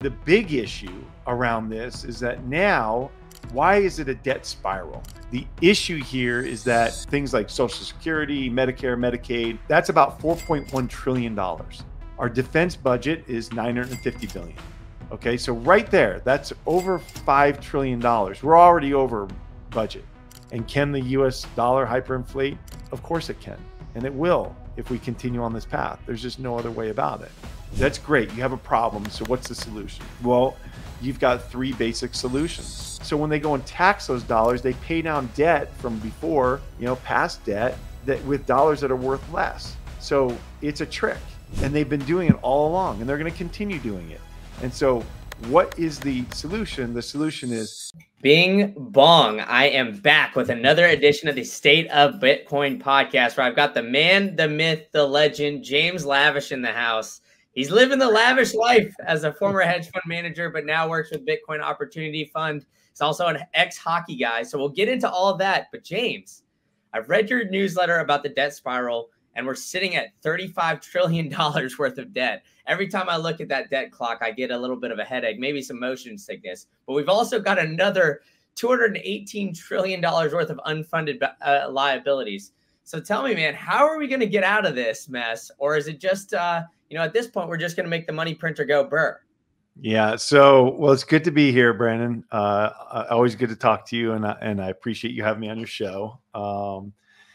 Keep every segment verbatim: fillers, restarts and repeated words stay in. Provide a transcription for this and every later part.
the big issue around this is that now, why is it a debt spiral? The issue here is that things like Social Security, Medicare, Medicaid, that's about four point one trillion dollars. Our defense budget is nine hundred fifty billion dollars. Okay, so right there, that's over five trillion dollars. We're already over budget. And can the U S dollar hyperinflate? Of course it can, and it will if we continue on this path. There's just no other way about it. That's great, you have a problem, so what's the solution? Well, you've got three basic solutions. So when they go and tax those dollars, they pay down debt from before, you know, past debt, that with dollars that are worth less. So it's a trick, and they've been doing it all along, and they're gonna continue doing it. And so what is the solution? The solution is Bing bong. I am back with another edition of the State of Bitcoin podcast, where I've got the man, the myth, the legend, James Lavish in the house. He's living the lavish life as a former hedge fund manager, but now works with Bitcoin Opportunity Fund. He's also an ex-hockey guy. So we'll get into all of that. But James, I've read your newsletter about the debt spiral, and we're sitting at thirty-five trillion dollars worth of debt. Every time I look at that debt clock, I get a little bit of a headache, maybe some motion sickness. But we've also got another two hundred eighteen trillion dollars worth of unfunded uh, liabilities. So tell me, man, how are we going to get out of this mess? Or is it just, uh, you know, at this point, we're just going to make the money printer go burr? Yeah. So, well, it's good to be here, Brandon. Uh, always good to talk to you. And I, and I appreciate you having me on your show. Um,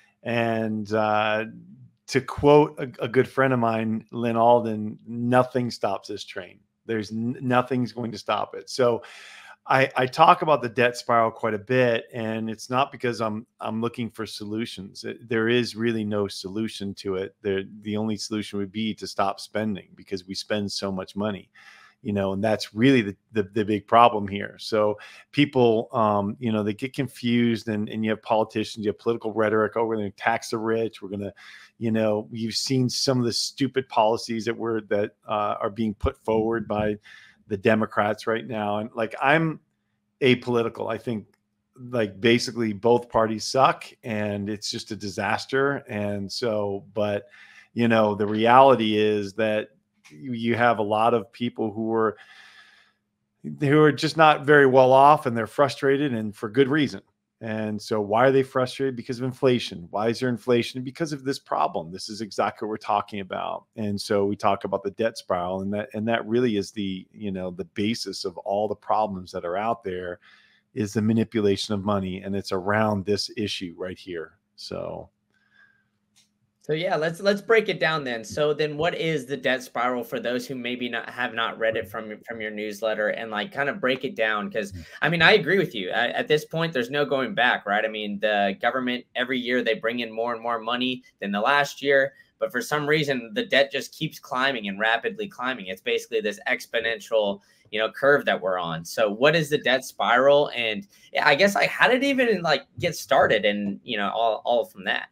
and, uh, to quote a, a good friend of mine, Lynn Alden, nothing stops this train. There's n- nothing's going to stop it. So I, I talk about the debt spiral quite a bit, and it's not because I'm I'm looking for solutions. It, there is really no solution to it. There, the only solution would be to stop spending, because we spend so much money. You know, and that's really the, the, the big problem here. So people, um, you know, they get confused, and, and you have politicians, you have political rhetoric. Oh, we're going to tax the rich. We're going to, you know, you've seen some of the stupid policies that were that uh, are being put forward by the Democrats right now. And like, I'm apolitical. I think like basically both parties suck, and it's just a disaster. And so, but you know, the reality is that you have a lot of people who are who are just not very well off, and they're frustrated, and for good reason. And so why are they frustrated? Because of inflation. Why is there inflation? Because of this problem. This is exactly what we're talking about. And so we talk about the debt spiral, and that and that really is the, you know, the basis of all the problems that are out there, is the manipulation of money, and it's around this issue right here. So So yeah, let's let's break it down then. So then what is the debt spiral for those who maybe not have not read it from from your newsletter, and like kind of break it down? Because I mean, I agree with you. I, at this point, there's no going back, right? I mean, the government every year they bring in more and more money than the last year, but for some reason the debt just keeps climbing and rapidly climbing. It's basically this exponential, you know, curve that we're on. So what is the debt spiral? And yeah, I guess like how did it even like get started, and you know, all all from that.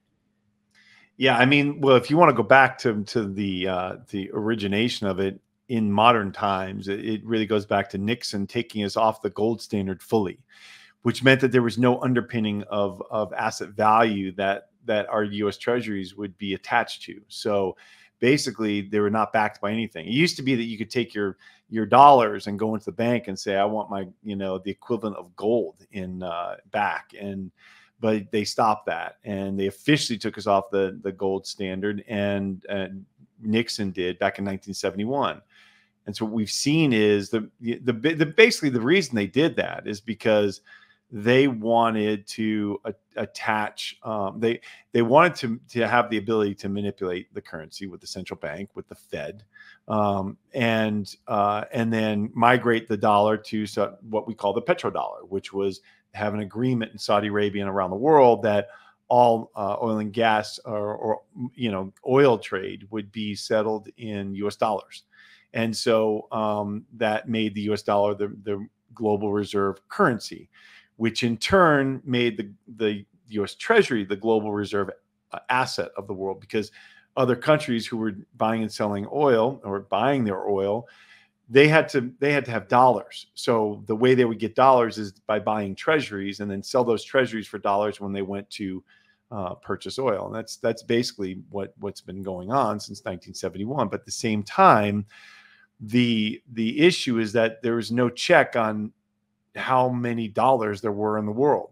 Yeah, I mean, well, if you want to go back to to the uh, the origination of it in modern times, it, it really goes back to Nixon taking us off the gold standard fully, which meant that there was no underpinning of of asset value that that our U S Treasuries would be attached to. So basically, they were not backed by anything. It used to be that you could take your your dollars and go into the bank and say, I want my, you know, the equivalent of gold in uh, back. And but they stopped that, and they officially took us off the, the gold standard, and, and Nixon did back in nineteen seventy-one. And so what we've seen is the, the, the basically the reason they did that is because they wanted to uh, attach, um, they they wanted to, to have the ability to manipulate the currency with the central bank, with the Fed, um, and uh, and then migrate the dollar to so, what we call the petrodollar, which was have an agreement in Saudi Arabia and around the world that all uh, oil and gas or, or, you know, oil trade would be settled in U S dollars. And so um, that made the U S dollar the, the global reserve currency, which in turn made the, the U S Treasury the global reserve asset of the world, because other countries who were buying and selling oil or buying their oil, they had to they had to have dollars. So the way they would get dollars is by buying treasuries and then sell those treasuries for dollars when they went to uh, purchase oil. And that's that's basically what what's been going on since nineteen seventy-one. But at the same time, The the issue is that there is no check on how many dollars there were in the world.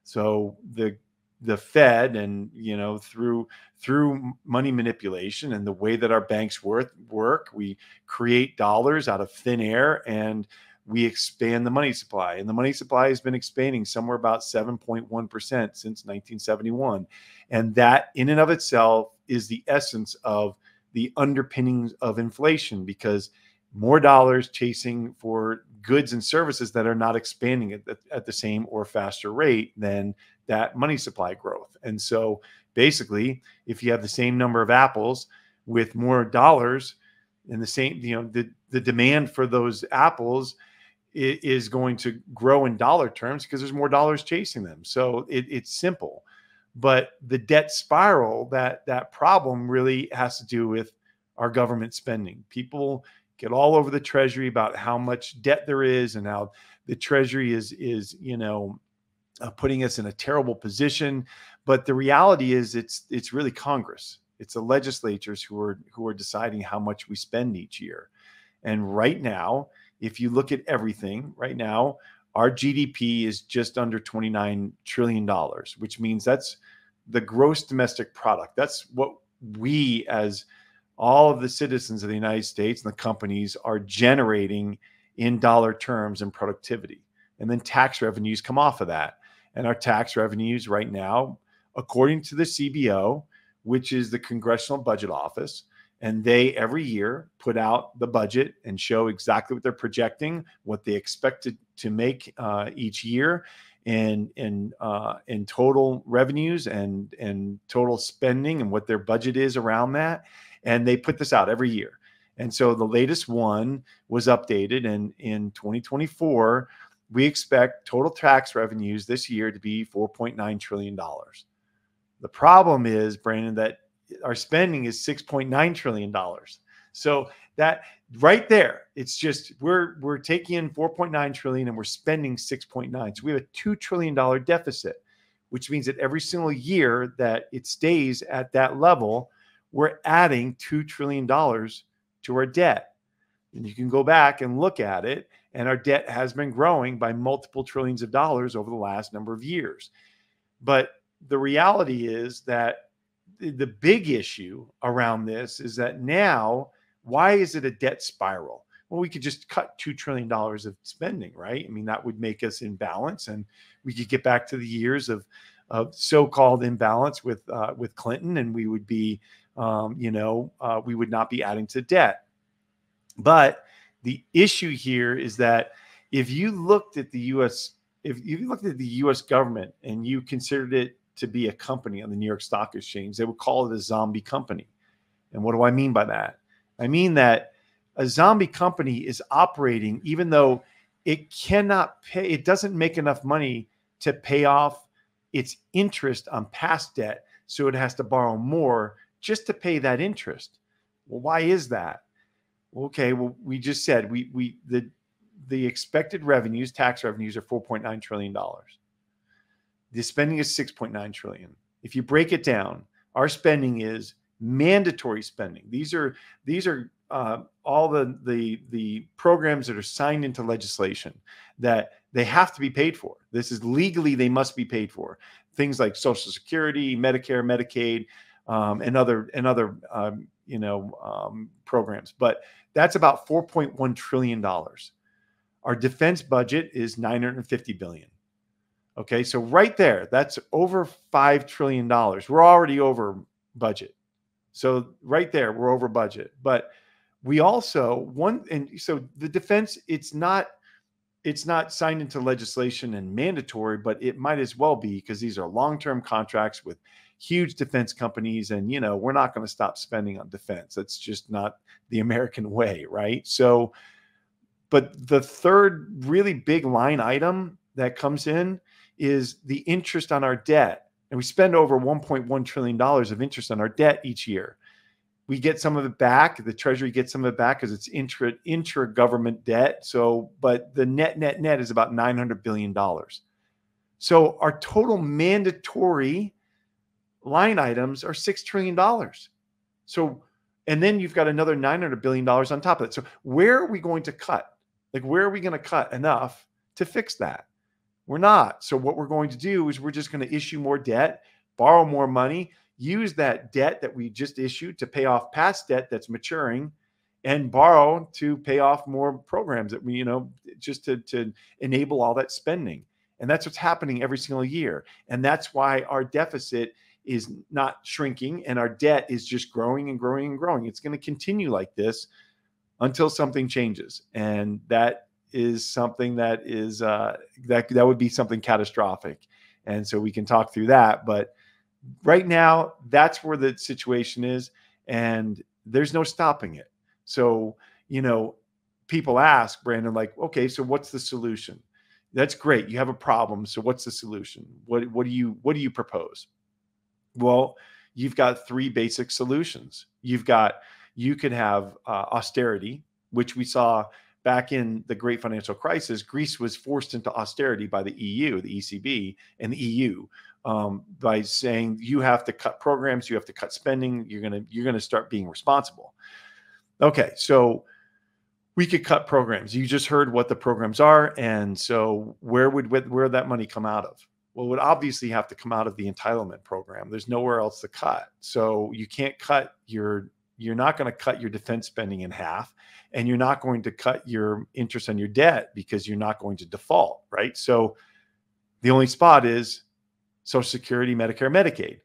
So the the Fed, and you know, through through money manipulation and the way that our banks work work, we create dollars out of thin air and we expand the money supply. And the money supply has been expanding somewhere about seven point one percent since nineteen seventy-one. And that in and of itself is the essence of the underpinnings of inflation, because more dollars chasing for goods and services that are not expanding at the, at the same or faster rate than that money supply growth. And so basically, if you have the same number of apples with more dollars and the same, you know, the, the demand for those apples is going to grow in dollar terms because there's more dollars chasing them. So it, it's simple. But the debt spiral, that that problem really has to do with our government spending. People get all over the Treasury about how much debt there is and how the Treasury is is you know uh, putting us in a terrible position. But the reality is, it's it's really Congress. It's the legislatures who are who are deciding how much we spend each year. And right now, if you look at everything right now, our G D P is just under twenty-nine trillion dollars, which means that's the gross domestic product. That's what we, as all of the citizens of the United States and the companies, are generating in dollar terms and productivity. And then tax revenues come off of that. And our tax revenues right now, according to the C B O, which is the Congressional Budget Office, and they every year put out the budget and show exactly what they're projecting, what they expect to, to make uh, each year, and and uh, in total revenues and and total spending, and what their budget is around that. And they put this out every year. And so the latest one was updated, and in twenty twenty-four, we expect total tax revenues this year to be four point nine trillion dollars. The problem is, Brandon, that our spending is six point nine trillion dollars. So that right there, it's just we're we're taking in four point nine trillion dollars and we're spending six point nine. So we have a two trillion dollars deficit, which means that every single year that it stays at that level, we're adding two trillion dollars to our debt. And you can go back and look at it, and our debt has been growing by multiple trillions of dollars over the last number of years. But the reality is that the big issue around this is that now, why is it a debt spiral? Well, we could just cut two trillion dollars of spending, right? I mean, that would make us in balance, and we could get back to the years of, of so-called imbalance with, uh, with Clinton, and we would be, um, you know, uh, we would not be adding to debt. But the issue here is that if you looked at the U S, if you looked at the U S government and you considered it to be a company on the New York Stock Exchange, they would call it a zombie company. And what do I mean by that? I mean that a zombie company is operating even though it cannot pay, it doesn't make enough money to pay off its interest on past debt. So it has to borrow more just to pay that interest. Well, why is that? Okay, well, we just said we we the the expected revenues, tax revenues, are four point nine trillion dollars. The spending is six point nine trillion dollars. If you break it down, our spending is mandatory spending. These are these are uh, all the the the programs that are signed into legislation that they have to be paid for. This is legally, they must be paid for. Things like Social Security, Medicare, Medicaid, um, and other and other um, you know um, programs. But that's about four point one trillion dollars. Our defense budget is nine hundred fifty billion dollars. Okay, so right there, that's over five trillion dollars. We're already over budget. So right there, we're over budget. But we also, one, and so the defense, it's not, it's not signed into legislation and mandatory, but it might as well be, because these are long-term contracts with huge defense companies. And, you know, we're not going to stop spending on defense. That's just not the American way, right? So, but the third really big line item that comes in is the interest on our debt. And we spend over one point one trillion dollars of interest on our debt each year. We get some of it back. The Treasury gets some of it back because it's intra, intra-government debt. So, but the net, net, net is about nine hundred billion dollars. So our total mandatory line items are six trillion dollars. So And then you've got another nine hundred billion dollars on top of it. So where are we going to cut? Like, where are we going to cut enough to fix that? We're not. So what we're going to do is we're just going to issue more debt, borrow more money, use that debt that we just issued to pay off past debt that's maturing, and borrow to pay off more programs that we, you know, just to, to enable all that spending. And that's what's happening every single year. And that's why our deficit is not shrinking and our debt is just growing and growing and growing. It's going to continue like this until something changes. And that is something that is, uh, that, that would be something catastrophic. And so we can talk through that. But right now, that's where the situation is. And there's no stopping it. So, you know, people ask, Brandon, like, okay, so what's the solution? That's great. You have a problem. So what's the solution? What, what do you, what do you propose? Well, you've got three basic solutions. You've got, you could have uh, austerity, which we saw back in the great financial crisis. Greece was forced into austerity by the E U, the E C B, and the E U um, by saying you have to cut programs, you have to cut spending. You're gonna you're gonna start being responsible. Okay, so we could cut programs. You just heard what the programs are, and so where would where would that money come out of? Well, it would obviously have to come out of the entitlement program. There's nowhere else to cut. So you can't cut your, you're not going to cut your defense spending in half, and you're not going to cut your interest on your debt because you're not going to default, right? So the only spot is Social Security, Medicare, Medicaid.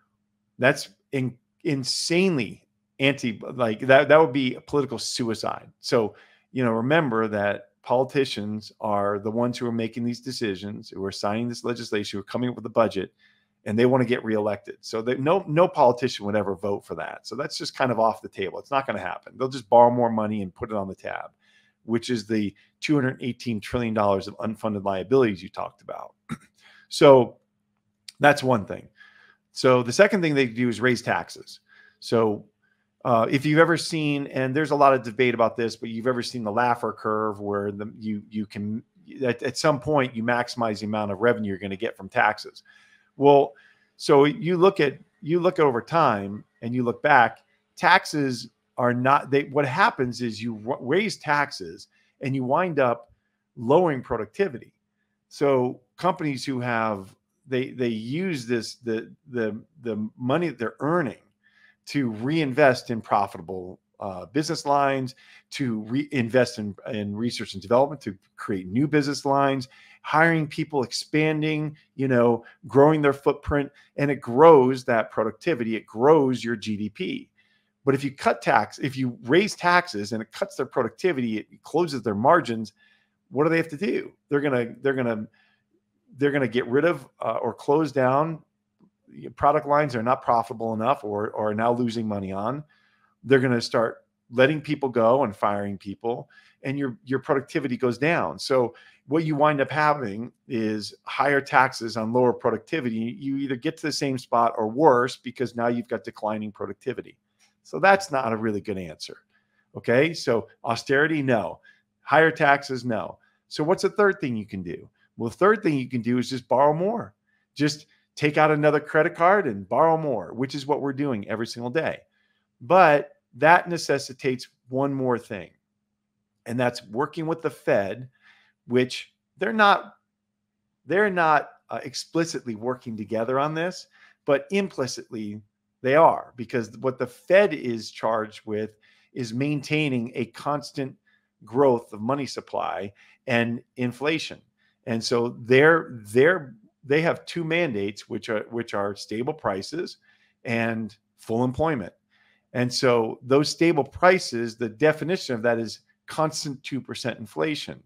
That's in, insanely anti, like that, that would be a political suicide. So, you know, remember that politicians are the ones who are making these decisions, who are signing this legislation, who are coming up with the budget, and they want to get reelected. So that no, no politician would ever vote for that. So that's just kind of off the table. It's not going to happen. They'll just borrow more money and put it on the tab, which is the two hundred eighteen trillion dollars of unfunded liabilities you talked about. So that's one thing. So the second thing they do is raise taxes. So Uh, if you've ever seen, and there's a lot of debate about this, but you've ever seen the Laffer curve where the, you you can at, at some point you maximize the amount of revenue you're going to get from taxes. Well, so you look at you look over time and you look back, taxes are not they. What happens is you raise taxes and you wind up lowering productivity. So companies who have they they use this the the the money that they're earning to reinvest in profitable uh, business lines, to reinvest in, in research and development, to create new business lines, hiring people, expanding, you know, growing their footprint, and it grows that productivity. It grows your G D P. But if you cut tax, if you raise taxes and it cuts their productivity, it closes their margins. What do they have to do? They're gonna, they're gonna, they're gonna get rid of uh, or close down product lines are not profitable enough or, or are now losing money on. They're going to start letting people go and firing people, and your, your productivity goes down. So what you wind up having is higher taxes on lower productivity. You either get to the same spot or worse, because now you've got declining productivity. So that's not a really good answer. Okay. So austerity, no. Higher taxes, no. So what's the third thing you can do? Well, the third thing you can do is just borrow more. Just take out another credit card and borrow more, which is what we're doing every single day. But that necessitates one more thing, and that's working with the Fed, which they're not, they're not uh, explicitly working together on this, but implicitly they are, because what the Fed is charged with is maintaining a constant growth of money supply and inflation. And so they're, they're, they have two mandates, which are which are stable prices and full employment. And so those stable prices, the definition of that is constant two percent inflation.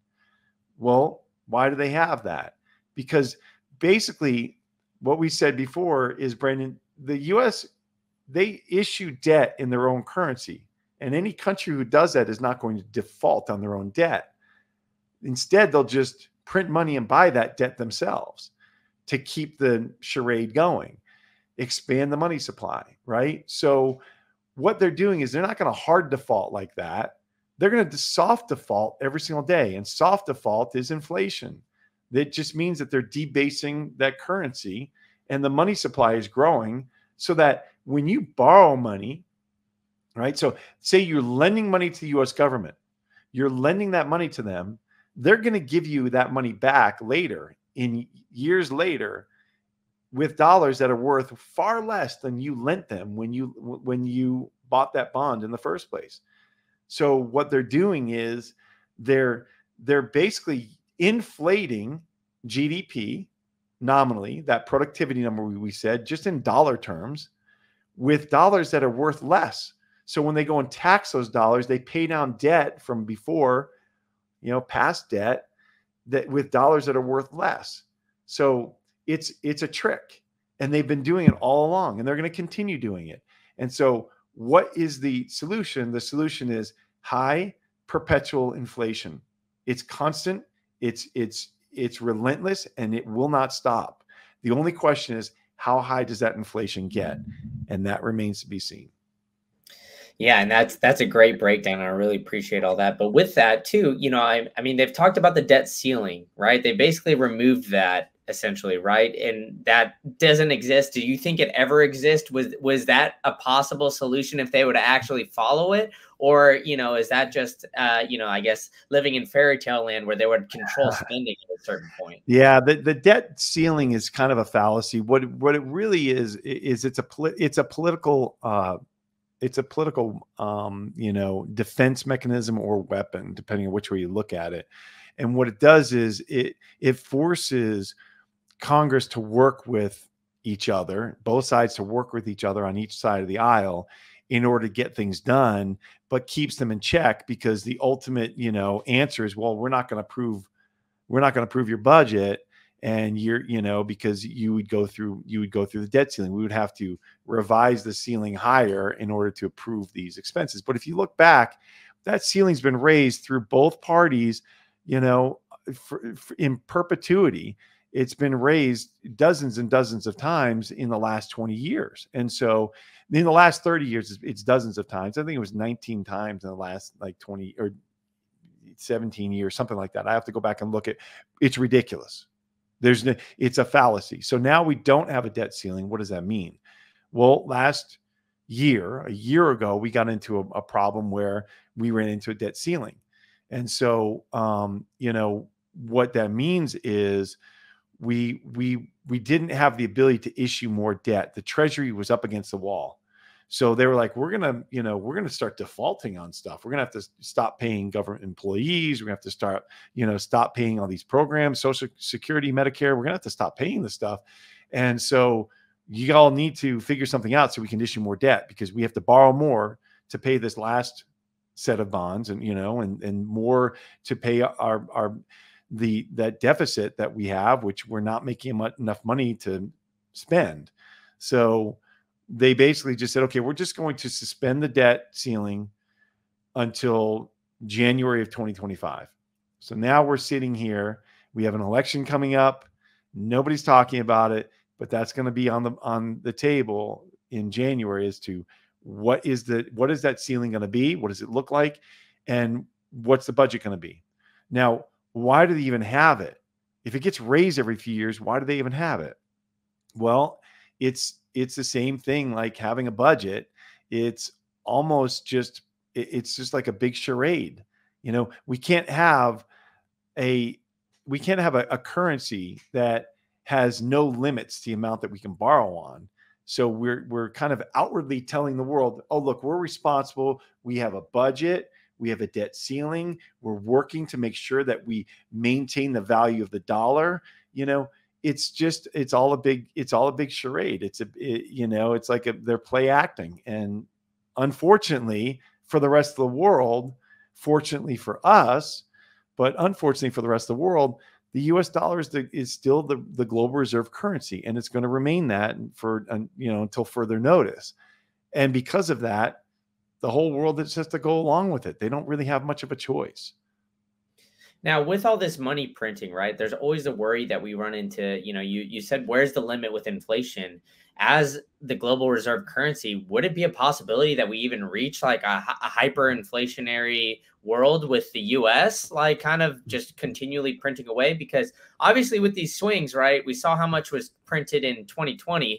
Well, why do they have that? Because basically what we said before is, Brandon, the U S, they issue debt in their own currency. And any country who does that is not going to default on their own debt. Instead, they'll just print money and buy that debt themselves to keep the charade going, expand the money supply, right? So what they're doing is they're not going to hard default like that. They're going to soft default every single day. And soft default is inflation. That just means that they're debasing that currency, and the money supply is growing, so that when you borrow money, right? So say you're lending money to the U S government, you're lending that money to them. They're going to give you that money back later, in years later, with dollars that are worth far less than you lent them when you when you bought that bond in the first place. So what they're doing is they're they're basically inflating G D P nominally, that productivity number we said, just in dollar terms, with dollars that are worth less. So when they go and tax those dollars, they pay down debt from before, you know, past debt, that with dollars that are worth less. So it's it's a trick, and they've been doing it all along, and they're going to continue doing it. And so what is the solution? The solution is high perpetual inflation. It's constant, it's it's it's relentless, and it will not stop. The only question is, how high does that inflation get? And that remains to be seen. Yeah, and that's that's a great breakdown. I really appreciate all that. But with that too, you know, I, I mean, they've talked about the debt ceiling, right? They basically removed that essentially, right? And that doesn't exist. Do you think it ever exists? Was was that a possible solution if they would actually follow it? Or, you know, is that just, uh, you know, I guess living in fairy tale land where they would control spending at a certain point? Yeah, the, the debt ceiling is kind of a fallacy. What what it really is is it's a it's a political uh, it's a political um, you know, defense mechanism or weapon, depending on which way you look at it. And what it does is it it forces Congress to work with each other, both sides to work with each other on each side of the aisle in order to get things done, but keeps them in check, because the ultimate, you know, answer is, well, we're not going to approve, we're not going to approve your budget. And you're, you know, because you would go through, you would go through the debt ceiling. We would have to revise the ceiling higher in order to approve these expenses. But if you look back, that ceiling's been raised through both parties, you know, for, for, in perpetuity. It's been raised dozens and dozens of times in the last twenty years. And so in the last thirty years, it's dozens of times. I think it was nineteen times in the last like twenty or seventeen years, something like that. I have to go back and look at, it's ridiculous. There's no, it's a fallacy. So now we don't have a debt ceiling. What does that mean? Well, last year, a year ago, we got into a, a problem where we ran into a debt ceiling. And so, um, you know, what that means is we, we, we didn't have the ability to issue more debt. The Treasury was up against the wall. So they were like, we're going to, you know, we're going to start defaulting on stuff. We're going to have to stop paying government employees. We're going to have to start, you know, stop paying all these programs, Social Security, Medicare. We're going to have to stop paying this stuff. And so you all need to figure something out so we can issue more debt, because we have to borrow more to pay this last set of bonds, and, you know, and, and more to pay our, our, the, that deficit that we have, which we're not making enough money to spend. So they basically just said, okay, we're just going to suspend the debt ceiling until January of twenty twenty-five. So now we're sitting here. We have an election coming up. Nobody's talking about it, but that's going to be on the on the table in January as to what is the what is that ceiling going to be? What does it look like? And what's the budget going to be? Now, why do they even have it? If it gets raised every few years, why do they even have it? Well, it's it's the same thing like having a budget. It's almost just, it's just like a big charade. You know, we can't have a, we can't have a, a currency that has no limits to the amount that we can borrow on. So we're, we're kind of outwardly telling the world, oh, look, we're responsible. We have a budget. We have a debt ceiling. We're working to make sure that we maintain the value of the dollar. You know, it's just, it's all a big, it's all a big charade. It's a, it, you know, it's like a, they're play acting. And unfortunately for the rest of the world, fortunately for us, but unfortunately for the rest of the world, the U S dollar is, the, is still the, the global reserve currency. And it's going to remain that for, you know, until further notice. And because of that, the whole world just has to go along with it. They don't really have much of a choice. Now, with all this money printing, right, there's always the worry that we run into, you know, you, you said, where's the limit with inflation? As the global reserve currency, would it be a possibility that we even reach like a, a hyperinflationary world with the U S, like kind of just continually printing away? Because obviously with these swings, right, we saw how much was printed in twenty twenty.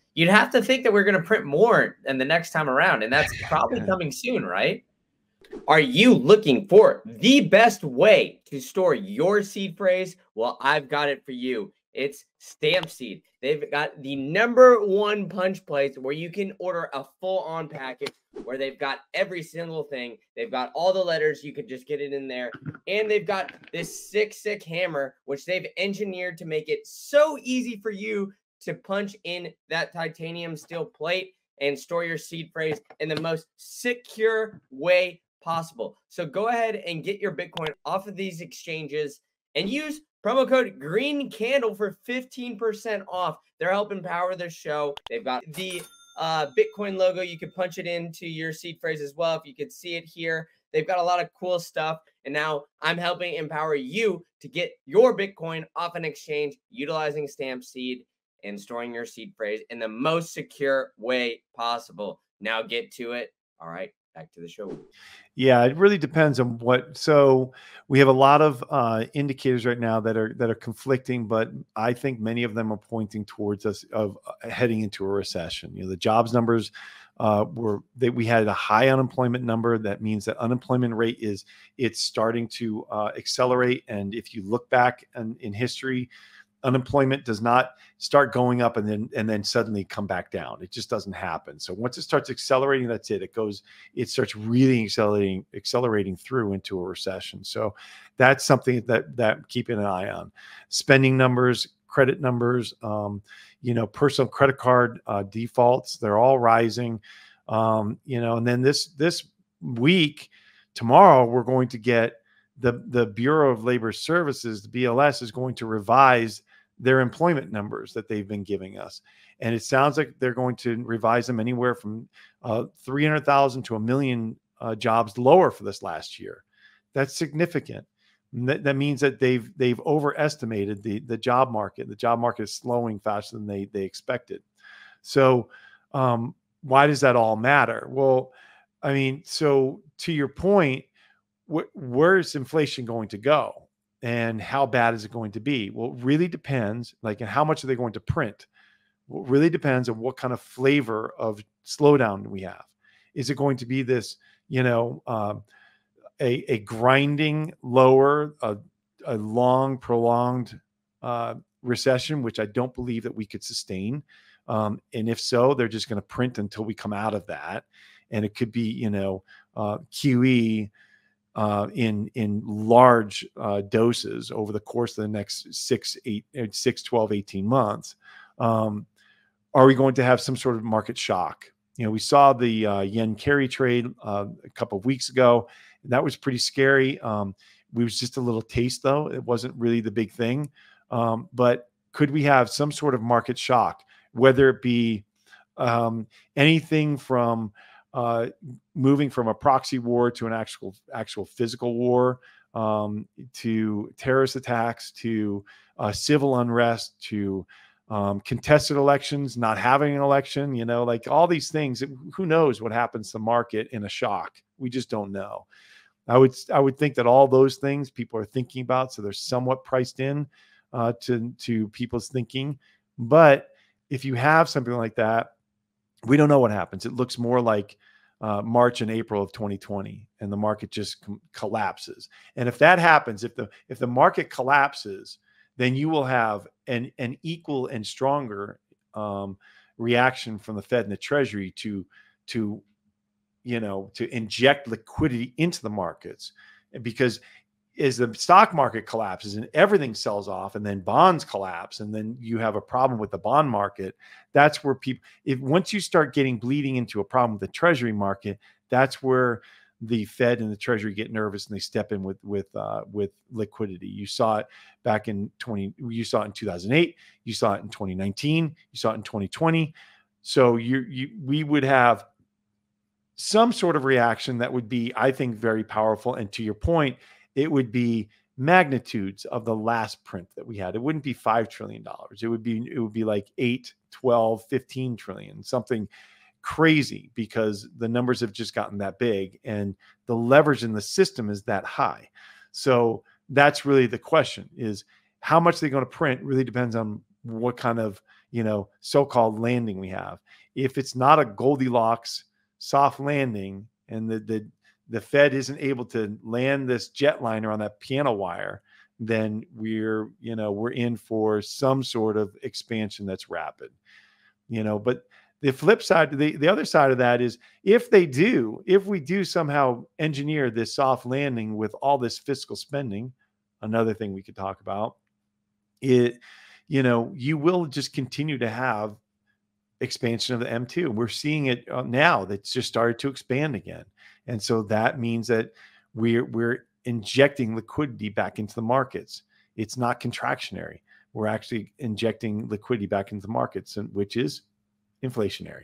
you'd have to think that we're going to print more than the next time around. And that's probably coming soon, right? Are you looking for the best way to store your seed phrase? Well, I've got it for you. It's Stampseed. They've got the number one punch place where you can order a full-on package where they've got every single thing. They've got all the letters. You could just get it in there. And they've got this sick, sick hammer, which they've engineered to make it so easy for you to punch in that titanium steel plate and store your seed phrase in the most secure way possible. So go ahead and get your Bitcoin off of these exchanges and use promo code Green Candle for fifteen percent off. They're helping power the show. They've got the uh, Bitcoin logo. You can punch it into your seed phrase as well. If you could see it here, they've got a lot of cool stuff. And now I'm helping empower you to get your Bitcoin off an exchange utilizing Stampseed and storing your seed phrase in the most secure way possible. Now get to it. All right, back to the show. Yeah, it really depends on what. So we have a lot of uh, indicators right now that are that are conflicting, but I think many of them are pointing towards us of uh, heading into a recession. You know, the jobs numbers uh, were that we had a high unemployment number. That means that unemployment rate is it's starting to uh, accelerate. And if you look back in, in history, unemployment does not start going up and then and then suddenly come back down. It just doesn't happen. So once it starts accelerating, that's it. It goes, it starts really accelerating, accelerating through into a recession. So that's something that that keeping an eye on. Spending numbers, credit numbers, um, you know, personal credit card uh, defaults, they're all rising. Um, you know, and then this this week, tomorrow, we're going to get the the Bureau of Labor Services, the B L S, is going to revise their employment numbers that they've been giving us. And it sounds like they're going to revise them anywhere from uh, three hundred thousand to a million uh, jobs lower for this last year. That's significant. That, that means that they've they've overestimated the, the job market. The job market is slowing faster than they, they expected. So um, why does that all matter? Well, I mean, so to your point, wh where is inflation going to go? And how bad is it going to be? Well, it really depends, like, and how much are they going to print? Well, it really depends on what kind of flavor of slowdown we have. Is it going to be this, you know, um, a, a grinding lower, a, a long, prolonged uh, recession, which I don't believe that we could sustain. Um, and if so, they're just going to print until we come out of that. And it could be, you know, uh, Q E, Uh, in in large uh, doses over the course of the next six, eight, six, twelve, eighteen months. Um, are we going to have some sort of market shock? You know, we saw the uh, yen carry trade uh, a couple of weeks ago, and that was pretty scary. Um, it was just a little taste, though. It wasn't really the big thing. Um, but could we have some sort of market shock, whether it be um, anything from uh, moving from a proxy war to an actual actual physical war, um, to terrorist attacks, to uh, civil unrest, to um, contested elections, not having an election, you know, like all these things. Who knows what happens to the market in a shock? We just don't know. I would I would think that all those things people are thinking about, so they're somewhat priced in uh, to to people's thinking. But if you have something like that, we don't know what happens. It looks more like uh, March and April of twenty twenty, and the market just collapses. And if that happens, if the if the market collapses, then you will have an an equal and stronger um, reaction from the Fed and the Treasury to to you know to inject liquidity into the markets, because as the stock market collapses and everything sells off, and then bonds collapse, and then you have a problem with the bond market, that's where people, if once you start getting bleeding into a problem with the Treasury market, that's where the Fed and the Treasury get nervous and they step in with with uh, with liquidity. You saw it back in twenty. You saw it in two thousand eight. You saw it in twenty nineteen. You saw it in twenty twenty. So you you we would have some sort of reaction that would be, I think, very powerful. And to your point, it would be magnitudes of the last print that we had. It wouldn't be five trillion dollars. It would be, it would be like eight, twelve, fifteen trillion, something crazy, because the numbers have just gotten that big and the leverage in the system is that high. So that's really the question, is how much they're going to print really depends on what kind of, you know, so-called landing we have. If it's not a Goldilocks soft landing and the, the, the Fed isn't able to land this jetliner on that piano wire, then we're, you know, we're in for some sort of expansion that's rapid, you know. But the flip side, the, the other side of that is if they do, if we do somehow engineer this soft landing with all this fiscal spending, another thing we could talk about, it, you know, you will just continue to have expansion of the M two. We're seeing it now. That's just started to expand again. And so that means that we're, we're injecting liquidity back into the markets. It's not contractionary. We're actually injecting liquidity back into the markets, and which is inflationary.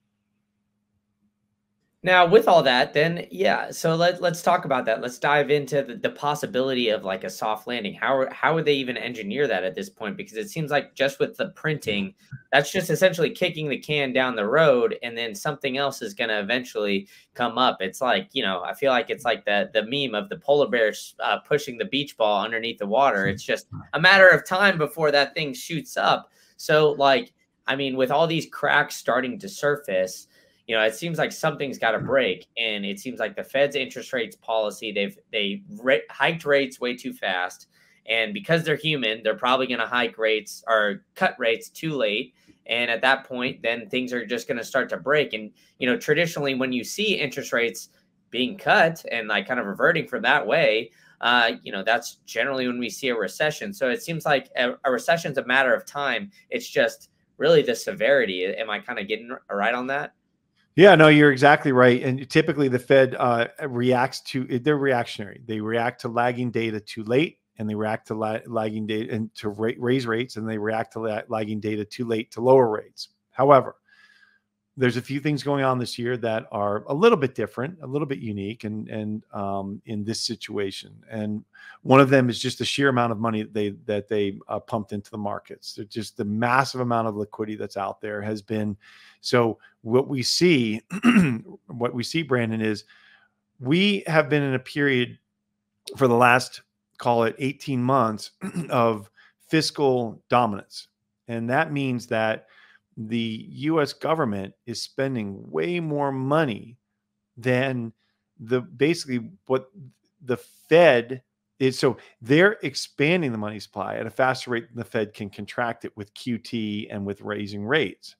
Now, with all that, then, yeah, so let, let's talk about that. Let's dive into the, the possibility of like a soft landing. How, how would they even engineer that at this point? Because it seems like just with the printing, that's just essentially kicking the can down the road, and then something else is going to eventually come up. It's like, you know, I feel like it's like the, the meme of the polar bears uh, pushing the beach ball underneath the water. It's just a matter of time before that thing shoots up. So, like, I mean, with all these cracks starting to surface, you know, it seems like something's got to break, and it seems like the Fed's interest rates policy, they've they ra- hiked rates way too fast, and because they're human, they're probably going to hike rates or cut rates too late, and at that point, then things are just going to start to break. And you know, traditionally, when you see interest rates being cut and like kind of reverting from that way, uh, you know, that's generally when we see a recession. So it seems like a, a recession is a matter of time. It's just really the severity. Am I kind of getting right on that? Yeah, no, you're exactly right. And typically the Fed uh, reacts to, they're reactionary. They react to lagging data too late, and they react to la- lagging data and to ra- raise rates, and they react to la- lagging data too late to lower rates. However, there's a few things going on this year that are a little bit different, a little bit unique, and and um, in this situation. And one of them is just the sheer amount of money that they that they uh, pumped into the markets. They're just the massive amount of liquidity that's out there has been. So what we see, what we see, Brandon, is we have been in a period for the last, call it eighteen months of fiscal dominance, and that means that the U S government is spending way more money than the basically what the Fed is. So they're expanding the money supply at a faster rate than the Fed can contract it with Q T and with raising rates.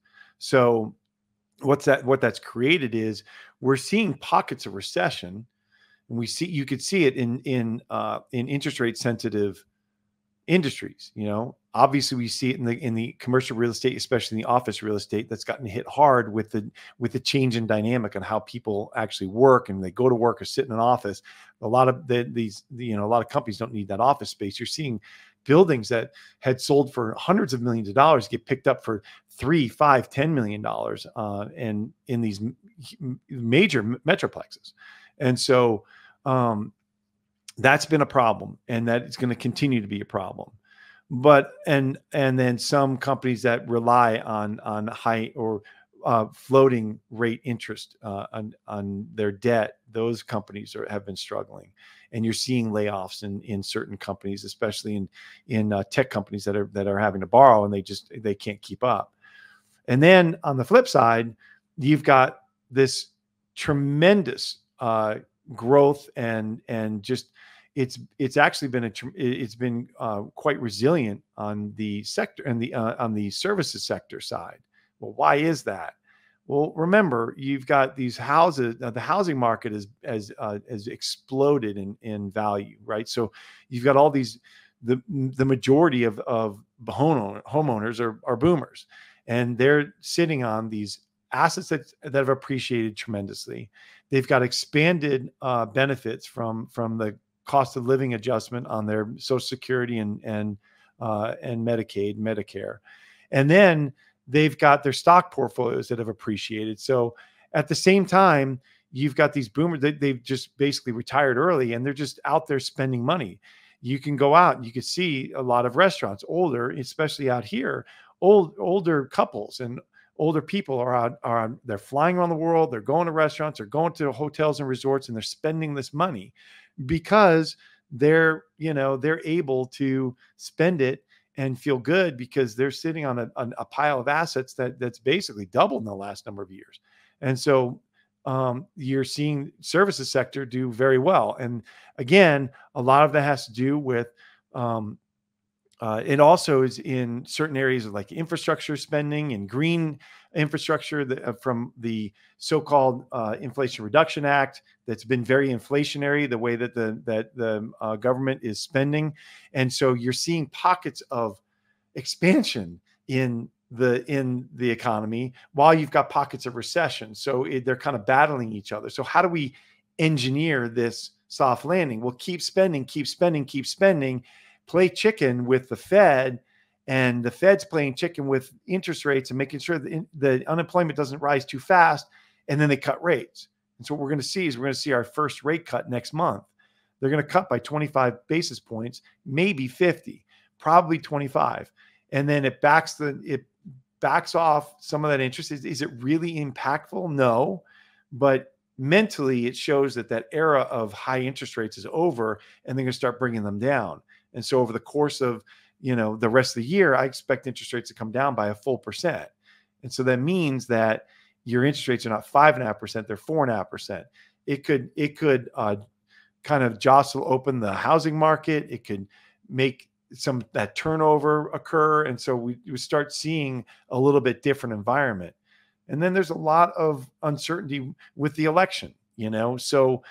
So what's that? What that's created is we're seeing pockets of recession, and we see you could see it in in uh, in interest rate sensitive industries. You know, obviously we see it in the in the commercial real estate, especially in the office real estate, that's gotten hit hard with the with the change in dynamic on how people actually work, and they go to work or sit in an office. A lot of the, these, you know, a lot of companies don't need that office space. You're seeing buildings that had sold for hundreds of millions of dollars get picked up for three, five, ten million dollars, uh, and in these m- major metroplexes, and so. Um, That's been a problem, and that it's going to continue to be a problem. But and and then some companies that rely on on high or uh, floating rate interest uh, on on their debt, those companies are, have been struggling, and you're seeing layoffs in in certain companies, especially in in uh, tech companies that are that are having to borrow, and they just they can't keep up. And then on the flip side, you've got this tremendous uh, growth and and just it's it's actually been a it's been uh, quite resilient on the sector and the uh, on the services sector side. Well, why is that? Well, remember, you've got these houses. Uh, the housing market is as uh, has exploded in in value, right? So you've got all these. The the majority of of home homeowners are are boomers, and they're sitting on these assets that, that have appreciated tremendously. They've got expanded uh, benefits from from the cost of living adjustment on their Social Security and and uh, and Medicaid, Medicare, and then they've got their stock portfolios that have appreciated. So at the same time, you've got these boomers. They, they've just basically retired early, and they're just out there spending money. You can go out and you can see a lot of restaurants, older, especially out here, old older couples and older people are out, are on, they're flying around the world. They're going to restaurants, they're going to hotels and resorts, and they're spending this money because they're, you know, they're able to spend it and feel good because they're sitting on a, on a pile of assets that that's basically doubled in the last number of years. And so um, you're seeing services sector do very well. And again, a lot of that has to do with um, Uh, it also is in certain areas of like infrastructure spending and green infrastructure that, uh, from the so-called uh, Inflation Reduction Act that's been very inflationary, the way that the that the uh, government is spending. And so you're seeing pockets of expansion in the in the economy while you've got pockets of recession. So it, they're kind of battling each other. So how do we engineer this soft landing? Well, keep spending, keep spending, keep spending, play chicken with the Fed, and the Fed's playing chicken with interest rates and making sure that the unemployment doesn't rise too fast, and then they cut rates. And so what we're going to see is we're going to see our first rate cut next month. They're going to cut by twenty-five basis points, maybe fifty, probably twenty-five. And then it backs the it backs off some of that interest. Is, is it really impactful? No, but mentally it shows that that era of high interest rates is over, and they're going to start bringing them down. And so over the course of, you know, the rest of the year, I expect interest rates to come down by a full percent. And so that means that your interest rates are not five and a half percent, they're four and a half percent. It could, it could uh, kind of jostle open the housing market. It could make some that turnover occur. And so we, we start seeing a little bit different environment. And then there's a lot of uncertainty with the election, you know, so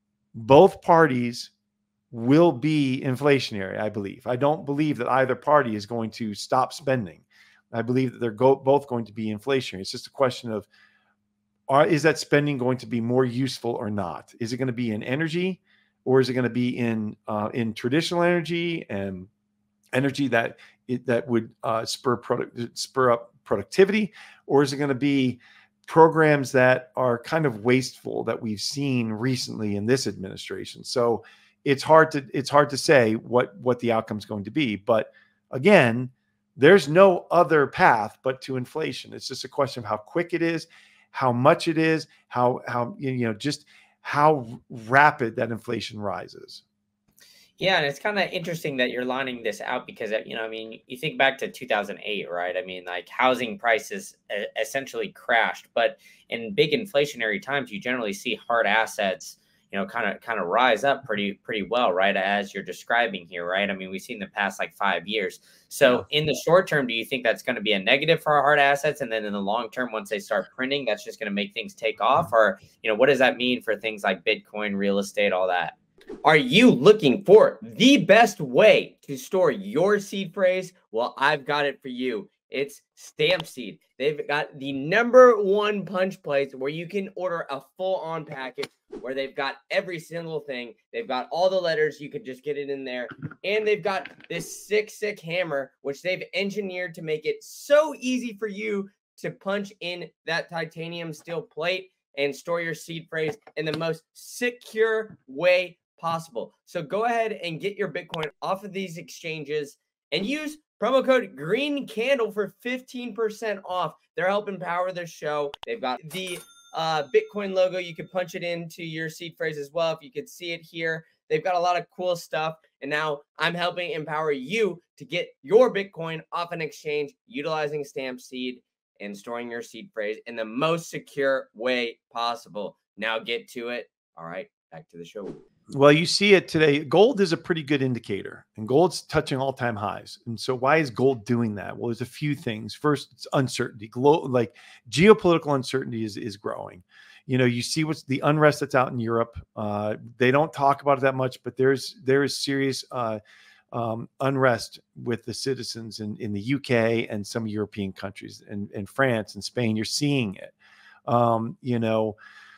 both parties will be inflationary, I believe. I don't believe that either party is going to stop spending. I believe that they're go- both going to be inflationary. It's just a question of, are, is that spending going to be more useful or not? Is it going to be in energy, or is it going to be in uh, in traditional energy and energy that it, that would uh, spur product spur up productivity, or is it going to be programs that are kind of wasteful that we've seen recently in this administration? So it's hard to it's hard to say what what the outcome is going to be. But again, there's no other path but to inflation. It's just a question of how quick it is, how much it is, how how you know just how rapid that inflation rises. Yeah, and it's kind of interesting that you're lining this out because, you know, I mean, you think back to two thousand eight, right? I mean, like housing prices uh, essentially crashed, but in big inflationary times, you generally see hard assets, you know, kind of kind of rise up pretty pretty well, right? As you're describing here, right? I mean, we've seen the past like five years. So yeah. In the short term, do you think that's going to be a negative for our hard assets? And then in the long term, once they start printing, that's just going to make things take off? Or, you know, what does that mean for things like Bitcoin, real estate, all that? Are you looking for the best way to store your seed phrase? Well, I've got it for you. It's Stampseed. They've got the number one punch place where you can order a full-on package where they've got every single thing. They've got all the letters. You could just get it in there. And they've got this sick, sick hammer, which they've engineered to make it so easy for you to punch in that titanium steel plate and store your seed phrase in the most secure way possible. So go ahead and get your Bitcoin off of these exchanges and use promo code Green Candle for fifteen percent off. They're helping power the show. They've got the uh, Bitcoin logo. You can punch it into your seed phrase as well. If you could see it here, they've got a lot of cool stuff. And now I'm helping empower you to get your Bitcoin off an exchange utilizing Stampseed and storing your seed phrase in the most secure way possible. Now get to it. All right, back to the show. Well, you see it today. Gold is a pretty good indicator, and gold's touching all-time highs. And so why is gold doing that? Well, there's a few things. First, it's uncertainty. Glo- like geopolitical uncertainty is, is growing. You know, you see what's the unrest that's out in Europe. Uh, they don't talk about it that much, but there's there is serious uh, um, unrest with the citizens in, in the U K and some European countries, and, and France and Spain. You're seeing it. Um, you know,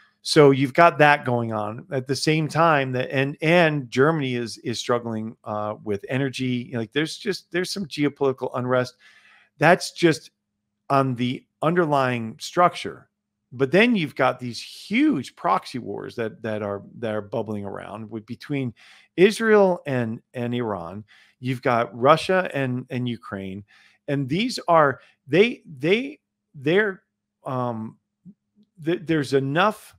So you've got that going on at the same time that, and, and Germany is, is struggling uh, with energy. You know, like there's just, there's some geopolitical unrest. That's just on the underlying structure. But then you've got these huge proxy wars that, that are, that are bubbling around with between Israel and, and Iran. You've got Russia and, and Ukraine. And these are, they, they, they're, um, th- there's enough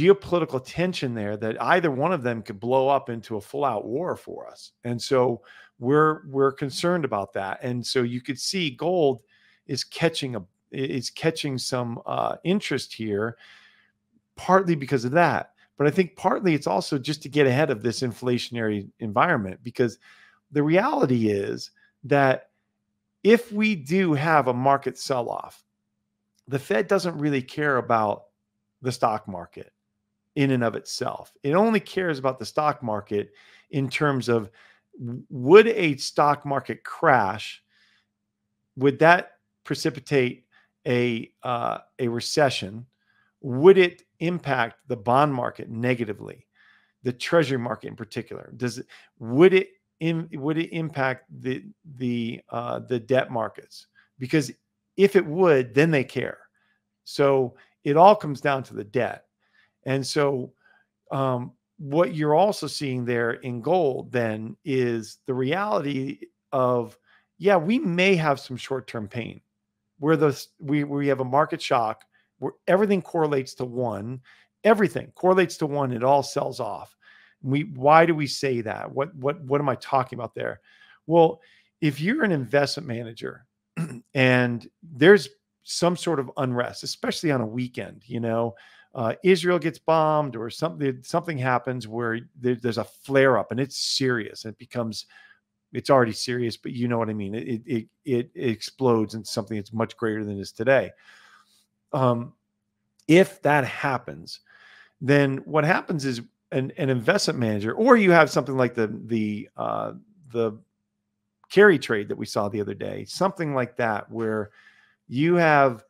geopolitical tension there that either one of them could blow up into a full out war for us. And so we're we're concerned about that. And so you could see gold is catching a is catching some uh, interest here, partly because of that. But I think partly it's also just to get ahead of this inflationary environment, because the reality is that if we do have a market sell-off, the Fed doesn't really care about the stock market in and of itself. It only cares about the stock market in terms of, would a stock market crash, would that precipitate a uh, a recession? Would it impact the bond market negatively, the treasury market in particular? Does it would it in, would it impact the the uh, the debt markets? Because if it would, then they care. So it all comes down to the debt. And so um, what you're also seeing there in gold then is the reality of, yeah, we may have some short-term pain where the we we have a market shock where everything correlates to one, everything correlates to one, it all sells off. We why do we say that? What what what am I talking about there? Well, if you're an investment manager and there's some sort of unrest, especially on a weekend, you know, uh, Israel gets bombed or something, something happens where there, there's a flare up and it's serious. It becomes, it's already serious, but you know what I mean? It, it, it, it explodes into something that's much greater than it is today. Um, if that happens, then what happens is an, an investment manager, or you have something like the, the, uh, the carry trade that we saw the other day, something like that, where you have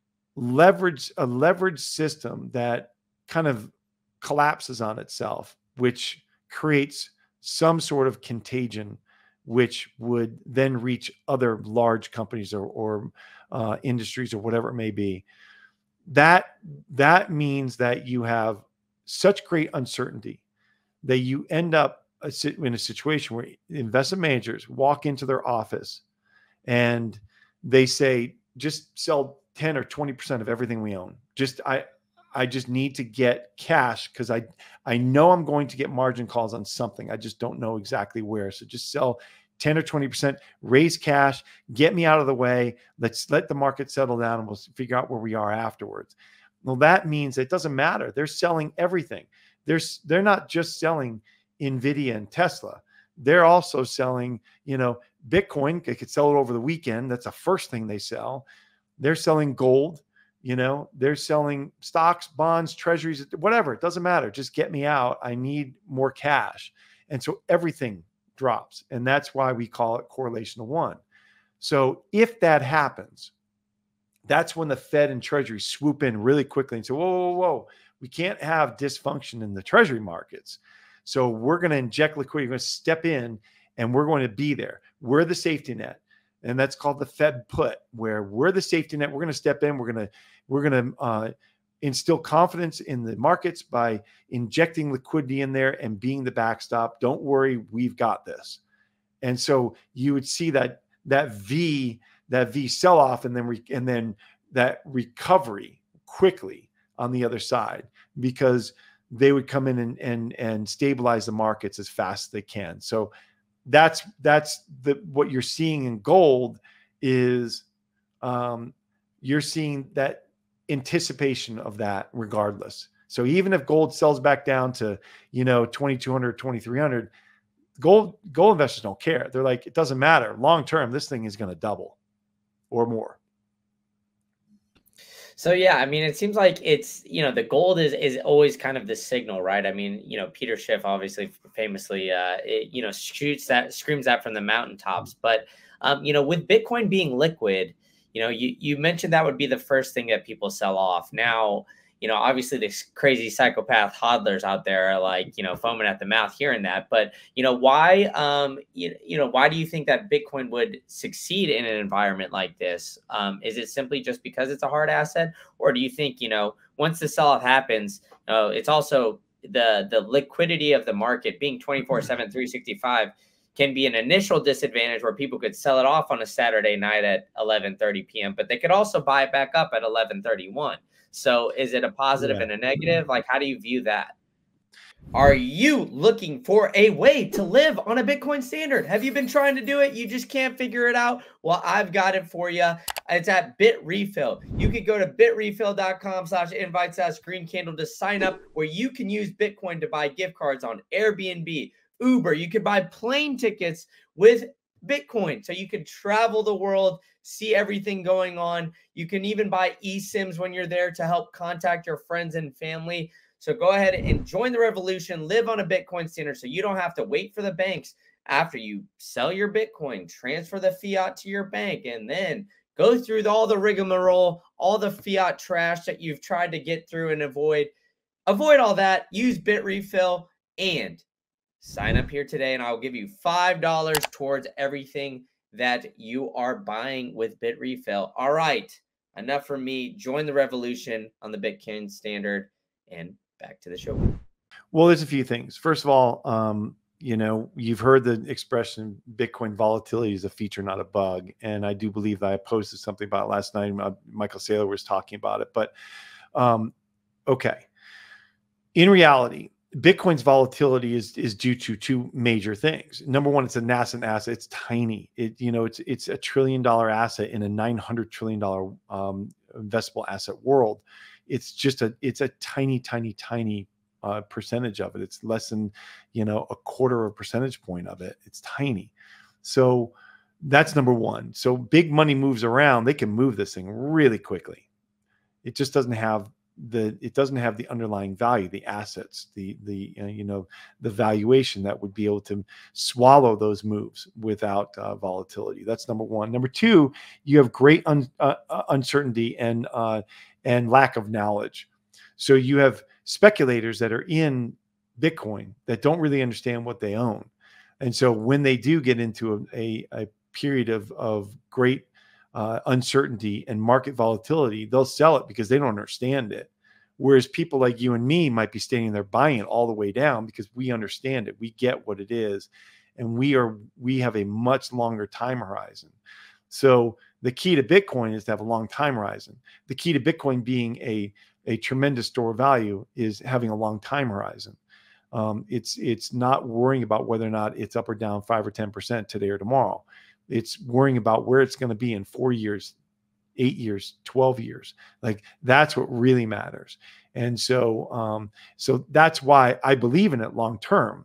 leverage, a leverage system that kind of collapses on itself, which creates some sort of contagion, which would then reach other large companies or, or uh, industries or whatever it may be. That, that means that you have such great uncertainty that you end up in a situation where investment managers walk into their office and they say, just sell ten or twenty percent of everything we own. Just, I, I just need to get cash because I, I know I'm going to get margin calls on something. I just don't know exactly where. So just sell ten or twenty percent, raise cash, get me out of the way. Let's let the market settle down and we'll figure out where we are afterwards. Well, that means it doesn't matter. They're selling everything. They're, they're not just selling NVIDIA and Tesla. They're also selling, you know, Bitcoin. They could sell it over the weekend. That's the first thing they sell. They're selling gold, you know, they're selling stocks, bonds, treasuries, whatever. It doesn't matter. Just get me out. I need more cash. And so everything drops. And that's why we call it correlation to one. So if that happens, that's when the Fed and Treasury swoop in really quickly and say, whoa, whoa, whoa, we can't have dysfunction in the Treasury markets. So we're going to inject liquidity, we're going to step in and we're going to be there. We're the safety net. And that's called the Fed put, where we're the safety net. We're going to step in. We're going to, we're going to uh, instill confidence in the markets by injecting liquidity in there and being the backstop. Don't worry, we've got this. And so you would see that, that V, that V sell off and then, re, and then that recovery quickly on the other side, because they would come in and, and, and stabilize the markets as fast as they can. So that's, that's the, what you're seeing in gold is um, you're seeing that anticipation of that regardless. So even if gold sells back down to, you know, twenty-two hundred, twenty-three hundred, gold, gold investors don't care. They're like, it doesn't matter. Long-term, this thing is going to double or more. So, yeah, I mean, it seems like it's, you know, the gold is, is always kind of the signal, right? I mean, you know, Peter Schiff obviously famously, uh, it, you know, shoots that, screams that from the mountaintops. But, um, you know, with Bitcoin being liquid, you know, you, you mentioned that would be the first thing that people sell off. Now, you know, obviously this crazy psychopath hodlers out there are like, you know, foaming at the mouth hearing that. But, you know, why, um, you, you know, why do you think that Bitcoin would succeed in an environment like this? Um, is it simply just because it's a hard asset? Or do you think, you know, once the sell-off happens, uh, it's also the, the liquidity of the market being twenty-four seven, three sixty-five can be an initial disadvantage where people could sell it off on a Saturday night at eleven thirty p.m., but they could also buy it back up at eleven thirty-one. So is it a positive yeah. and a negative? Like, how do you view that? Are you looking for a way to live on a Bitcoin standard? Have you been trying to do it? You just can't figure it out? Well, I've got it for you. It's at BitRefill. You could go to bitrefill.com slash invite slash green candle to sign up, where you can use Bitcoin to buy gift cards on Airbnb, Uber. You could buy plane tickets with Bitcoin, so you can travel the world, see everything going on. You can even buy eSIMs when you're there to help contact your friends and family. So go ahead and join the revolution, live on a Bitcoin standard, so you don't have to wait for the banks after you sell your Bitcoin, transfer the fiat to your bank, and then go through all the rigmarole, all the fiat trash that you've tried to get through and avoid. Avoid all that. Use BitRefill and sign up here today, and I'll give you five dollars towards everything that you are buying with BitRefill. All right, enough from me. Join the revolution on the Bitcoin standard, and back to the show. Well, there's a few things. First of all, um, you know, you've heard the expression Bitcoin volatility is a feature, not a bug. And I do believe that I posted something about it last night. Uh, Michael Saylor was talking about it. But um, okay. In reality, Bitcoin's volatility is is due to two major things. Number one, it's a nascent asset. It's tiny. It you know it's it's a trillion dollar asset in a nine hundred trillion dollar um, investable asset world. It's just a it's a tiny, tiny, tiny uh, percentage of it. It's less than you know a quarter of a percentage point of it. It's tiny. So that's number one. So big money moves around. They can move this thing really quickly. It just doesn't have the it doesn't have the underlying value, the assets, the the uh, you know the valuation that would be able to swallow those moves without uh, volatility. That's number one. Number two, you have great un, uh, uncertainty and uh, and lack of knowledge. So you have speculators that are in Bitcoin that don't really understand what they own, and so when they do get into a a, a period of of great Uh, uncertainty and market volatility, they'll sell it because they don't understand it. Whereas people like you and me might be standing there buying it all the way down because we understand it. We get what it is. And we are, we have a much longer time horizon. So the key to Bitcoin is to have a long time horizon. The key to Bitcoin being a, a tremendous store of value is having a long time horizon. Um, it's, it's not worrying about whether or not it's up or down five or ten percent today or tomorrow. It's worrying about where it's going to be in four years, eight years, twelve years. Like that's what really matters. And so, um, so that's why I believe in it long term.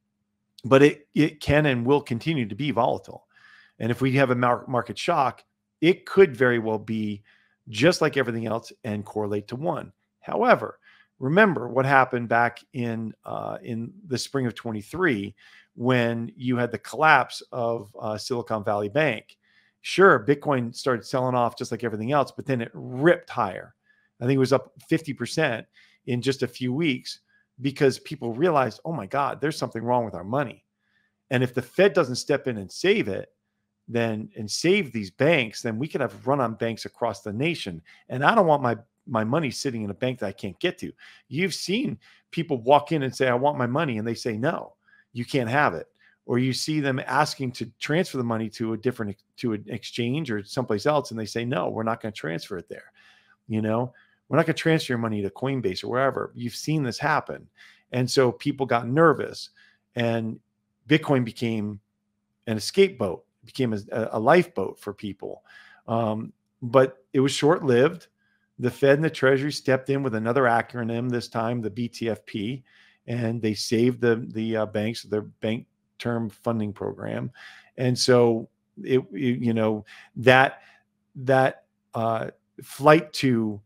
But it it can and will continue to be volatile. And if we have a mar- market shock, it could very well be just like everything else and correlate to one. However, remember what happened back in uh, in the spring of twenty-three. When you had the collapse of uh, Silicon Valley Bank. Sure, Bitcoin started selling off just like everything else, but then it ripped higher. I think it was up fifty percent in just a few weeks because people realized, oh my God, there's something wrong with our money. And if the Fed doesn't step in and save it, then and save these banks, then we could have run on banks across the nation. And I don't want my my money sitting in a bank that I can't get to. You've seen people walk in and say, I want my money. And they say, no, you can't have it. Or you see them asking to transfer the money to a different, to an exchange or someplace else. And they say, no, we're not going to transfer it there. You know, we're not going to transfer your money to Coinbase or wherever. You've seen this happen. And so people got nervous and Bitcoin became an escape boat, became a, a lifeboat for people. Um, but it was short-lived. The Fed and the Treasury stepped in with another acronym, this time the B T F P, and they saved the the uh, banks, their bank term funding program. And so it, it you know that that uh, flight to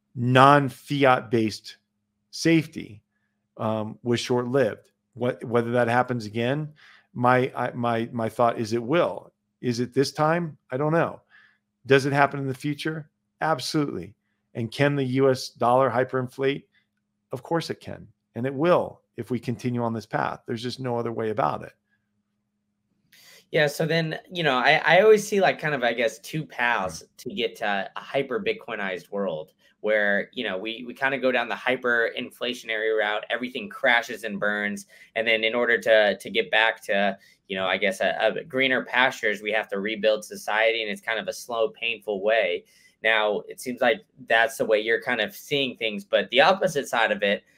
non-fiat based safety um, was short-lived. What whether that happens again, my I, my my thought is it will. Is it this time? I don't know. Does it happen in the future? Absolutely. And can the U S dollar hyperinflate? Of course it can. And it will if we continue on this path. There's just no other way about it. Yeah. So then, you know, I, I always see like kind of, I guess, two paths to get to a hyper Bitcoinized world where, you know, we, we kind of go down the hyper inflationary route. Everything crashes and burns. And then in order to, to get back to, you know, I guess a, a greener pastures, we have to rebuild society. And it's kind of a slow, painful way. Now, it seems like that's the way you're kind of seeing things. But the opposite side of it,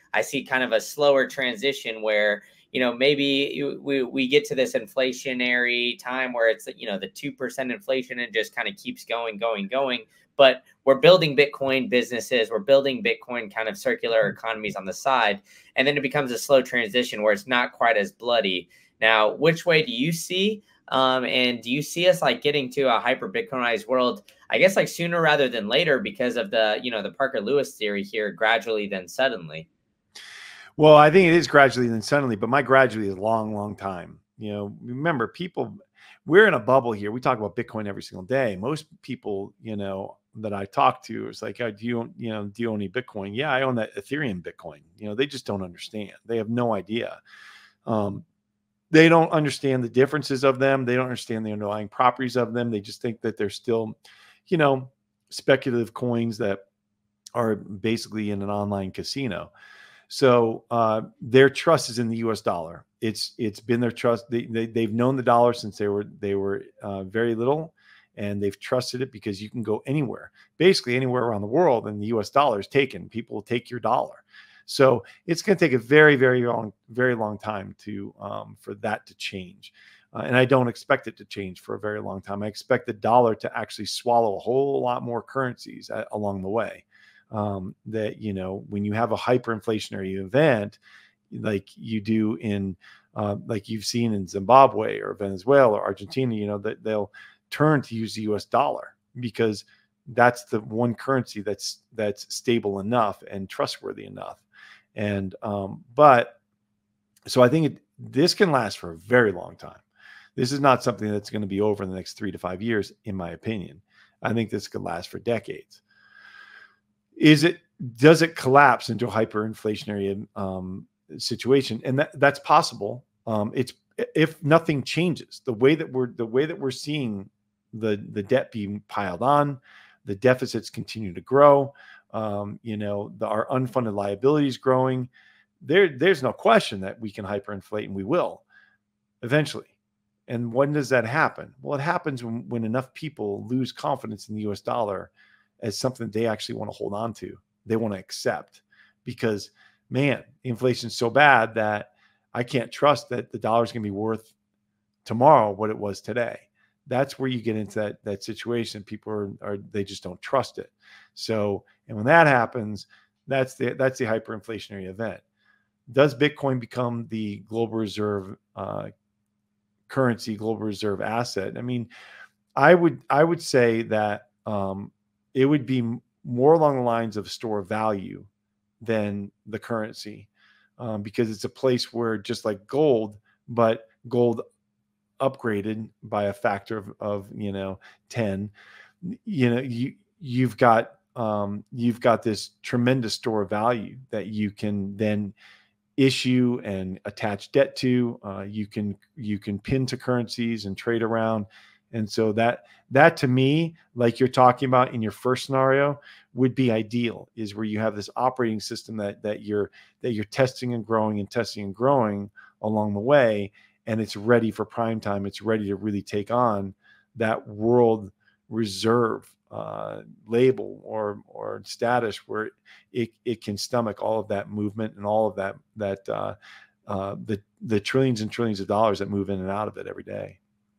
I see kind of a slower transition where, you know, maybe we, we get to this inflationary time where it's, you know, the two percent inflation and just kind of keeps going, going, going. But we're building Bitcoin businesses. We're building Bitcoin kind of circular economies on the side. And then it becomes a slow transition where it's not quite as bloody. Now, which way do you see? Um, and do you see us like getting to a hyper Bitcoinized world, I guess, like sooner rather than later because of the, you know, the Parker Lewis theory here, gradually then suddenly? Well, I think it is gradually then suddenly, but my gradually is a long, long time. You know, remember, people, we're in a bubble here. We talk about Bitcoin every single day. Most people, you know, that I talk to, it's like, oh, do you own, you know, do you own any Bitcoin? Yeah, I own that Ethereum Bitcoin. You know, they just don't understand. They have no idea. Um, they don't understand the differences of them. They don't understand the underlying properties of them. They just think that they're still, you know, speculative coins that are basically in an online casino. So uh, their trust is in the U S dollar. It's it's been their trust. They, they they've known the dollar since they were they were uh, very little, and they've trusted it because you can go anywhere, basically anywhere around the world, and the U S dollar is taken. People will take your dollar. So it's going to take a very very long very long time to um, for that to change, uh, and I don't expect it to change for a very long time. I expect the dollar to actually swallow a whole lot more currencies uh, along the way. Um, that, you know, when you have a hyperinflationary event, like you do in, uh, like you've seen in Zimbabwe or Venezuela or Argentina, you know, that they'll turn to use the U S dollar because that's the one currency that's, that's stable enough and trustworthy enough. And, um, but so I think it, this can last for a very long time. This is not something that's going to be over in the next three to five years, in my opinion. I think this could last for decades. Is it, does it collapse into a hyperinflationary um, situation? And that, that's possible. Um, it's, if nothing changes, the way that we're, the way that we're seeing the, the debt being piled on, the deficits continue to grow, um, you know, the, our unfunded liabilities growing, there, there's no question that we can hyperinflate, and we will eventually. And when does that happen? Well, it happens when, when enough people lose confidence in the U S dollar as something they actually want to hold on to. They want to accept, because, man, inflation is so bad that I can't trust that the dollar is going to be worth tomorrow what it was today. That's where you get into that, that situation. People are, are, they just don't trust it. So, and when that happens, that's the, that's the hyperinflationary event. Does Bitcoin become the global reserve uh, currency, global reserve asset? I mean, I would, I would say that, um, it would be more along the lines of store of value than the currency, um, because it's a place where, just like gold, but gold upgraded by a factor of, of you know, ten, you know, you, you've got, um, you've got this tremendous store of value that you can then issue and attach debt to. Uh, you can, you can pin to currencies and trade around. And so that, that to me, like you're talking about in your first scenario, would be ideal, is where you have this operating system that, that you're, that you're testing and growing and testing and growing along the way. And it's ready for prime time. It's ready to really take on that world reserve uh, label or, or status, where it, it can stomach all of that movement and all of that, that uh, uh, the, the trillions and trillions of dollars that move in and out of it every day.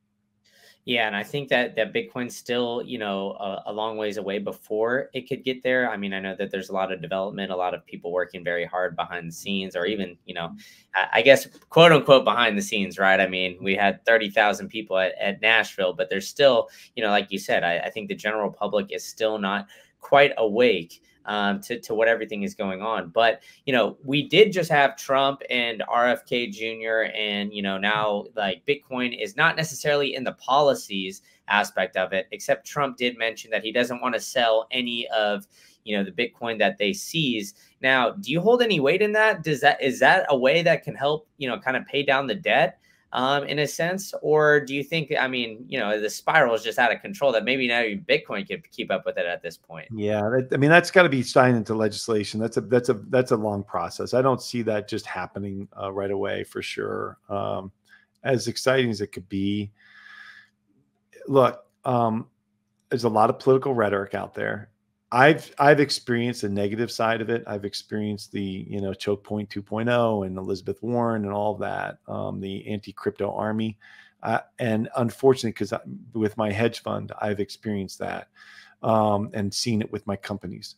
Yeah, and I think that that Bitcoin's still, you know, a, a long ways away before it could get there. I mean, I know that there's a lot of development, a lot of people working very hard behind the scenes, or even, you know, I, I guess, quote unquote, behind the scenes, right? I mean, we had thirty thousand people at, at Nashville, but there's still, you know, like you said, I, I think the general public is still not quite awake um, to, to what everything is going on. But, you know, we did just have Trump and R F K Junior And, you know, now like Bitcoin is not necessarily in the policies aspect of it, except Trump did mention that he doesn't want to sell any of, you know, the Bitcoin that they seize. Now, do you hold any weight in that? Does that, is that a way that can help, you know, kind of pay down the debt? Um, in a sense, or do you think, I mean, you know, the spiral is just out of control, that maybe now Bitcoin could keep up with it at this point? Yeah. That, I mean, that's got to be signed into legislation. That's a, that's a, that's a long process. I don't see that just happening uh, right away, for sure. Um, as exciting as it could be, look, um, there's a lot of political rhetoric out there. I've I've experienced the negative side of it. I've experienced the, you know, choke point two point oh and Elizabeth Warren and all of that, um, the anti-crypto army. Uh, and unfortunately, because with my hedge fund, I've experienced that um, and seen it with my companies.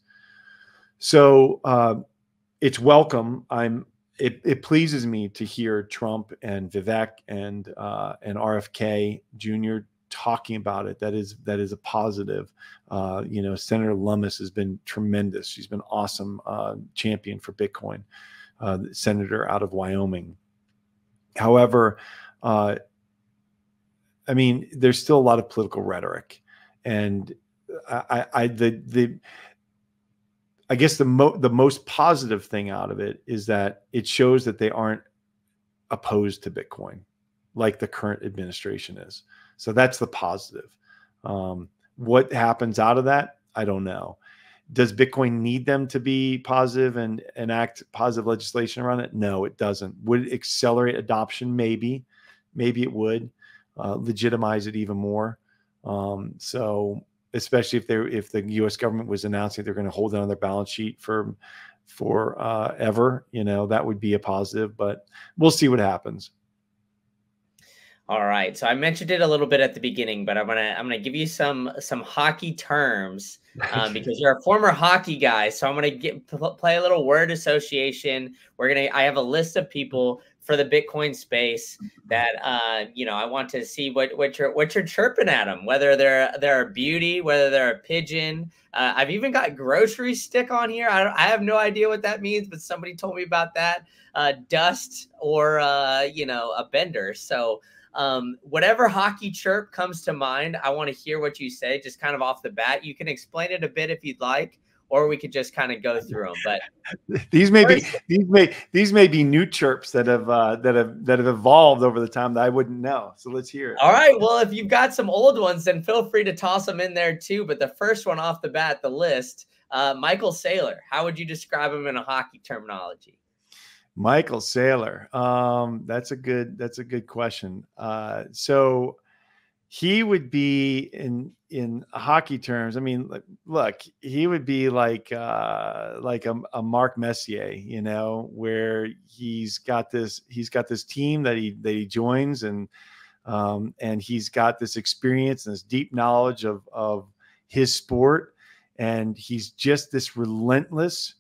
So uh, it's welcome. I'm. It, it pleases me to hear Trump and Vivek and uh, and R F K Junior talking about it. That is that is a positive. Uh, you know, Senator Lummis has been tremendous. She's been awesome uh, champion for Bitcoin, uh, senator out of Wyoming. However, uh, I mean, there's still a lot of political rhetoric, and I, I the the I guess the mo the most positive thing out of it is that it shows that they aren't opposed to Bitcoin like the current administration is. So that's the positive. Um, what happens out of that, I don't know. Does Bitcoin need them to be positive and enact positive legislation around it? No, it doesn't. Would it accelerate adoption? Maybe. Maybe it would uh, legitimize it even more. Um, so especially if they if the U S government was announcing they're going to hold it on their balance sheet for for uh, ever, you know, that would be a positive. But we'll see what happens. All right. So I mentioned it a little bit at the beginning, but I'm gonna I'm gonna give you some some hockey terms um, because you're a former hockey guy. So I'm gonna get play a little word association. We're gonna I have a list of people for the Bitcoin space that uh, you know I want to see what what you're what you're chirping at them, whether they're they're a beauty, whether they're a pigeon. Uh, I've even got grocery stick on here. I don't, I have no idea what that means, but somebody told me about that. Uh, dust or uh, you know a bender. So. Um, whatever hockey chirp comes to mind, I want to hear what you say, just kind of off the bat. You can explain it a bit if you'd like, or we could just kind of go through them. But these may first, be these may these may be new chirps that have uh, that have that have evolved over the time that I wouldn't know. So let's hear it. All right. Well, if you've got some old ones, then feel free to toss them in there too. But the first one off the bat, the list, uh, Michael Saylor. How would you describe him in a hockey terminology? Michael Saylor. Um, that's a good, that's a good question. Uh, so he would be in, in hockey terms. I mean, like, look, he would be like, uh, like a, a Mark Messier, you know, where he's got this, he's got this team that he, that he joins and, um, and he's got this experience and this deep knowledge of, of his sport. And he's just this relentless,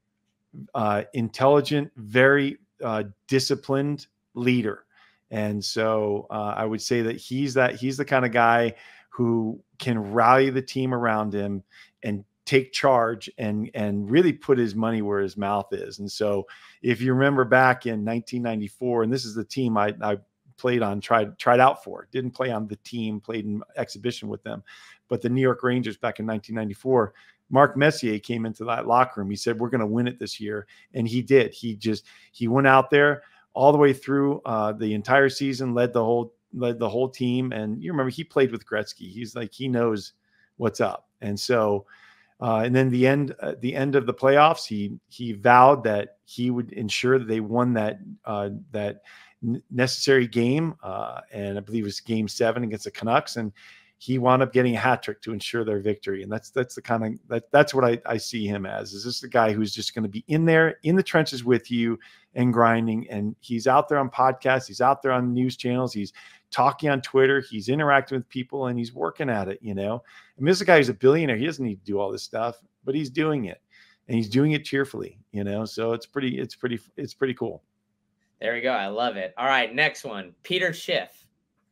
Uh, intelligent, very uh, disciplined leader. And so uh, I would say that he's that he's the kind of guy who can rally the team around him and take charge and and really put his money where his mouth is. And so if you remember back in nineteen ninety-four, and this is the team I, I played on, tried tried out for, didn't play on the team, played in exhibition with them, but the New York Rangers back in nineteen ninety-four. Mark Messier came into that locker room. He said, we're going to win it this year. And he did. He just, he went out there all the way through uh, the entire season, led the whole, led the whole team. And you remember he played with Gretzky. He's like, he knows what's up. And so, uh, and then the end, uh, the end of the playoffs, he, he vowed that he would ensure that they won that, uh, that necessary game. Uh, and I believe it was game seven against the Canucks. And he wound up getting a hat trick to ensure their victory. And that's, that's the kind of, that, that's what I, I see him as. Is this the guy who's just going to be in there in the trenches with you and grinding. And he's out there on podcasts. He's out there on news channels. He's talking on Twitter. He's interacting with people and he's working at it, you know. I mean, this is a guy who's a billionaire. He doesn't need to do all this stuff, but he's doing it and he's doing it cheerfully, you know? So it's pretty, it's pretty, it's pretty cool. There we go. I love it. All right. Next one, Peter Schiff.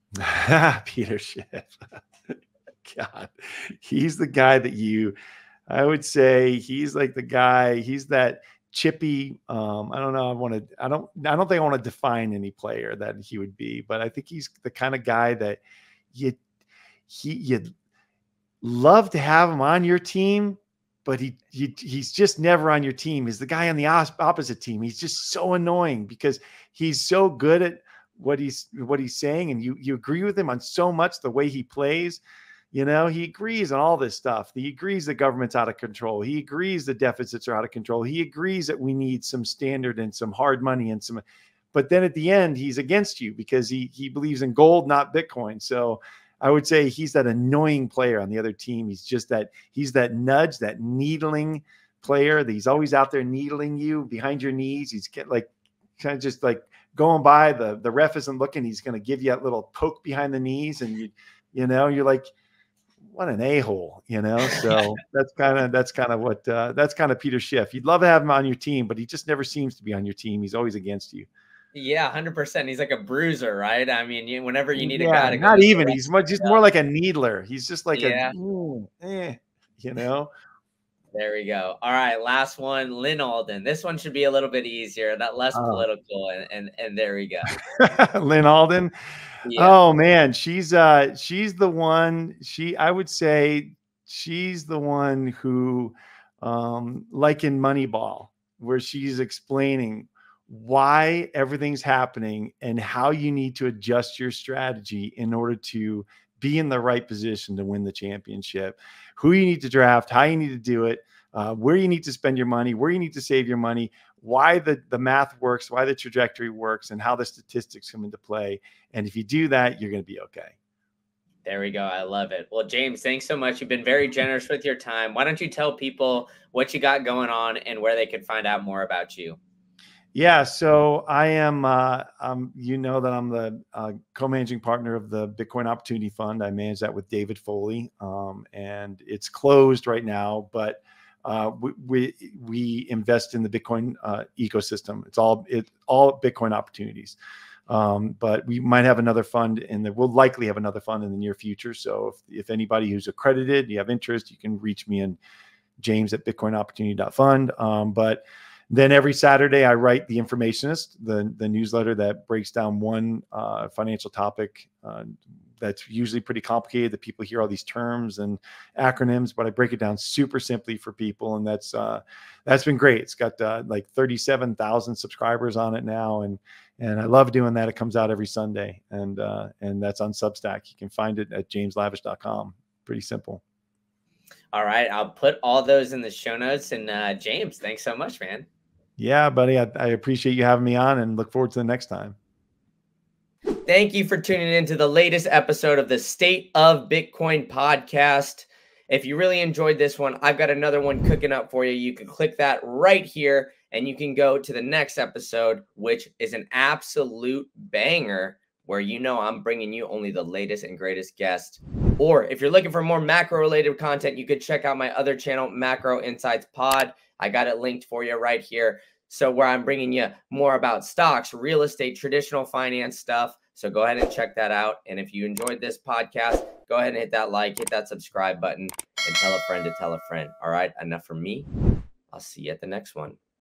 Peter Schiff. God, he's the guy that you, I would say he's like the guy, he's that chippy. Um, I don't know. I want to, I don't, I don't think I want to define any player that he would be, but I think he's the kind of guy that you, he, you'd love to have him on your team, but he, he, he's just never on your team. He's the guy on the opposite team. He's just so annoying because he's so good at what he's, what he's saying. And you, you agree with him on so much, the way he plays. You know, he agrees on all this stuff. He agrees the government's out of control. He agrees the deficits are out of control. He agrees that we need some standard and some hard money and some, but then at the end, he's against you because he, he believes in gold, not Bitcoin. So I would say he's that annoying player on the other team. He's just that he's that nudge, that needling player that he's always out there needling you behind your knees. He's get like kind of just like going by, the the ref isn't looking. He's going to give you that little poke behind the knees, and you you know you're like, what an a-hole, you know. So that's kind of that's kind of what uh, that's kind of Peter Schiff. You'd love to have him on your team, but he just never seems to be on your team. He's always against you. Yeah, one hundred percent. He's like a bruiser, right? I mean, you, whenever you need yeah, a guy to go not even. He's much, just yeah. more like a needler. He's just like yeah. a, mm, eh, you know. There we go. All right, last one, Lynn Alden. This one should be a little bit easier, not less uh, political, and, and and there we go. Lynn Alden. Yeah. Oh man, she's uh she's the one. She I would say she's the one who, um, like in Moneyball, where she's explaining why everything's happening and how you need to adjust your strategy in order to be in the right position to win the championship, who you need to draft, how you need to do it, uh, where you need to spend your money, where you need to save your money, why the, the math works, why the trajectory works, and how the statistics come into play. And if you do that, you're going to be okay. There we go. I love it. Well, James, thanks so much. You've been very generous with your time. Why don't you tell people what you got going on and where they can find out more about you? Yeah, so I am, uh, um, you know that I'm the uh, co-managing partner of the Bitcoin Opportunity Fund. I manage that with David Foley, um, and it's closed right now, but uh, we, we we invest in the Bitcoin uh, ecosystem. It's all it all Bitcoin opportunities, um, but we might have another fund, and we'll likely have another fund in the near future. So if if anybody who's accredited, you have interest, you can reach me in James at bitcoin opportunity dot fund. Um, but Then every Saturday, I write The Informationist, the, the newsletter that breaks down one uh, financial topic uh, that's usually pretty complicated, that people hear all these terms and acronyms, but I break it down super simply for people. And that's uh, that's been great. It's got uh, like thirty-seven thousand subscribers on it now. And and I love doing that. It comes out every Sunday. And, uh, and that's on Substack. You can find it at james lavish dot com. Pretty simple. All right. I'll put all those in the show notes. And uh, James, thanks so much, man. Yeah, buddy, I, I appreciate you having me on and look forward to the next time. Thank you for tuning in to the latest episode of the State of Bitcoin podcast. If you really enjoyed this one, I've got another one cooking up for you. You can click that right here and you can go to the next episode, which is an absolute banger, where you know I'm bringing you only the latest and greatest guests. Or if you're looking for more macro-related content, you could check out my other channel, Macro Insights Pod. I got it linked for you right here. So where I'm bringing you more about stocks, real estate, traditional finance stuff. So go ahead and check that out. And if you enjoyed this podcast, go ahead and hit that like, hit that subscribe button, and tell a friend to tell a friend. All right, enough from me. I'll see you at the next one.